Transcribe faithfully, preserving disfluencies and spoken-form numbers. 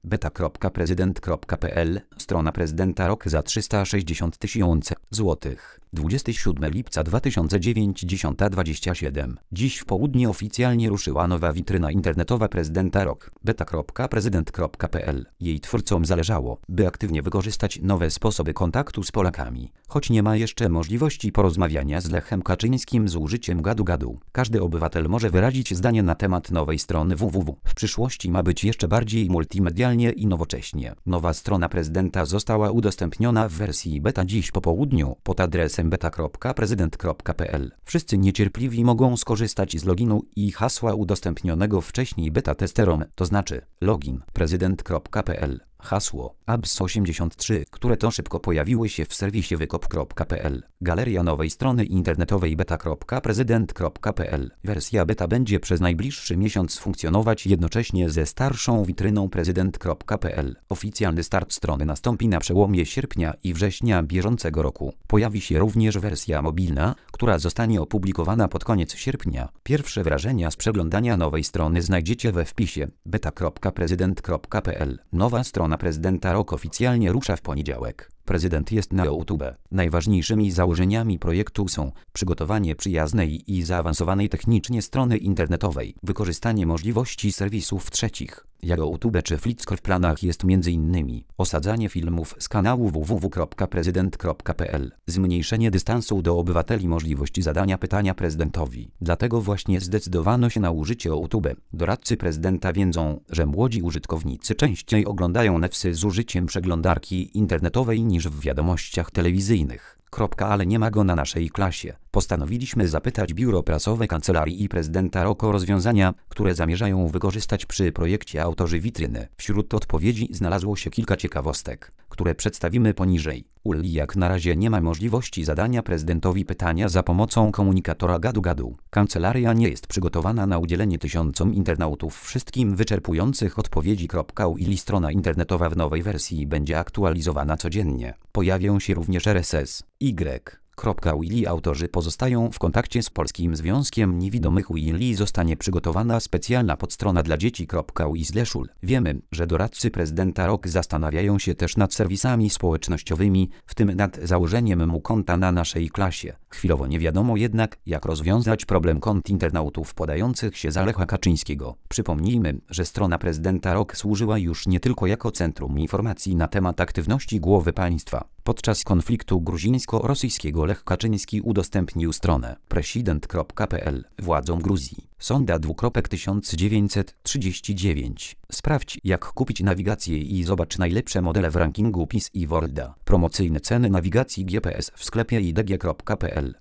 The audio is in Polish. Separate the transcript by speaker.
Speaker 1: beta kropka prezydent kropka p l, strona prezydenta rok za trzysta sześćdziesiąt tysięcy złotych. dwudziestego siódmego lipca dwa tysiące dziewięć, dziesiąta dwadzieścia siedem. Dziś w południe oficjalnie ruszyła nowa witryna internetowa prezydenta rok, beta kropka prezydent kropka p l. Jej twórcom zależało, by aktywnie wykorzystać nowe sposoby kontaktu z Polakami. Choć nie ma jeszcze możliwości porozmawiania z Lechem Kaczyńskim z użyciem gadu-gadu, każdy obywatel może wyrazić zdanie na temat nowej strony www. W przyszłości ma być jeszcze bardziej multimedialnie i nowocześnie. Nowa strona prezydenta została udostępniona w wersji beta dziś po południu pod adresem beta kropka prezydent kropka p l. Wszyscy niecierpliwi mogą skorzystać z loginu i hasła udostępnionego wcześniej beta testerom, to znaczy login prezydent kropka p l. Hasło A B S osiemdziesiąt trzy, które to szybko pojawiły się w serwisie wykop kropka p l. Galeria nowej strony internetowej beta kropka prezydent kropka p l. Wersja beta będzie przez najbliższy miesiąc funkcjonować jednocześnie ze starszą witryną prezydent kropka p l. Oficjalny start strony nastąpi na przełomie sierpnia i września bieżącego roku. Pojawi się również wersja mobilna, która zostanie opublikowana pod koniec sierpnia. Pierwsze wrażenia z przeglądania nowej strony znajdziecie we wpisie beta kropka prezydent kropka p l. Nowa strona prezydenta rok oficjalnie rusza w poniedziałek. Prezydent jest na YouTube. Najważniejszymi założeniami projektu są przygotowanie przyjaznej i zaawansowanej technicznie strony internetowej, wykorzystanie możliwości serwisów trzecich, jak YouTube czy Flickr. W planach jest między innymi osadzanie filmów z kanału www kropka prezydent kropka p l, zmniejszenie dystansu do obywateli, możliwość zadania pytania prezydentowi. Dlatego właśnie zdecydowano się na użycie YouTube. Doradcy prezydenta wiedzą, że młodzi użytkownicy częściej oglądają newsy z użyciem przeglądarki internetowej niż w wiadomościach telewizyjnych. Kropka, ale nie ma go na naszej klasie. Postanowiliśmy zapytać biuro prasowe Kancelarii i Prezydenta rok o rozwiązania, które zamierzają wykorzystać przy projekcie autorzy witryny. Wśród odpowiedzi znalazło się kilka ciekawostek, które przedstawimy poniżej. Uli jak na razie nie ma możliwości zadania prezydentowi pytania za pomocą komunikatora gadu-gadu. Kancelaria nie jest przygotowana na udzielenie tysiącom internautów wszystkim wyczerpujących odpowiedzi. Uli strona internetowa w nowej wersji będzie aktualizowana codziennie. Pojawią się również R S S, Y. Willi autorzy pozostają w kontakcie z Polskim Związkiem Niewidomych. Willi zostanie przygotowana specjalna podstrona dla dzieci. Uli/ul. Wiemy, że doradcy prezydenta rok zastanawiają się też nad serwisami społecznościowymi, w tym nad założeniem mu konta na naszej klasie. Chwilowo nie wiadomo jednak, jak rozwiązać problem kont internautów podających się za Lecha Kaczyńskiego. Przypomnijmy, że strona prezydenta rok służyła już nie tylko jako centrum informacji na temat aktywności głowy państwa. Podczas konfliktu gruzińsko-rosyjskiego Lech Kaczyński udostępnił stronę prezydent kropka p l władzom Gruzji. Sonda dwukropek tysiąc dziewięćset trzydzieści dziewięć. Sprawdź, jak kupić nawigację i zobacz najlepsze modele w rankingu P I S i Worlda. Promocyjne ceny nawigacji G P S w sklepie i d g kropka p l.